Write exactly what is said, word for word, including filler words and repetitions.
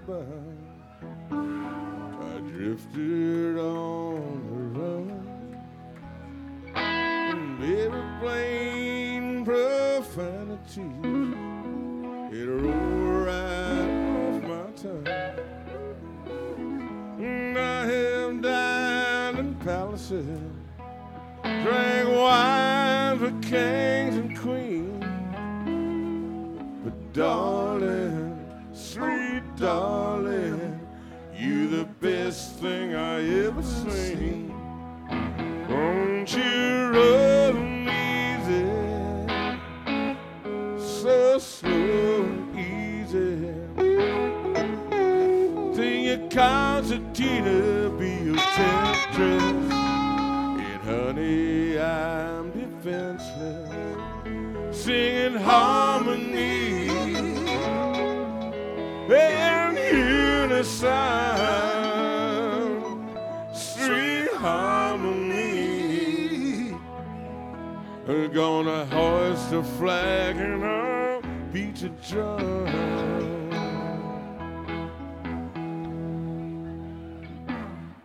about. I drifted on the run, and every plain profanity, it rolled right off my tongue. And I have dined in palaces, drank wine for kings and queens, but darling, sweet darling, you the best thing I ever seen. Won't you run easy, so slow and easy, till your concertina be your temptress, and honey, I'm defenseless, singing harmony in unison, sweet harmony. We're gonna hoist a flag and I'll beat a drum.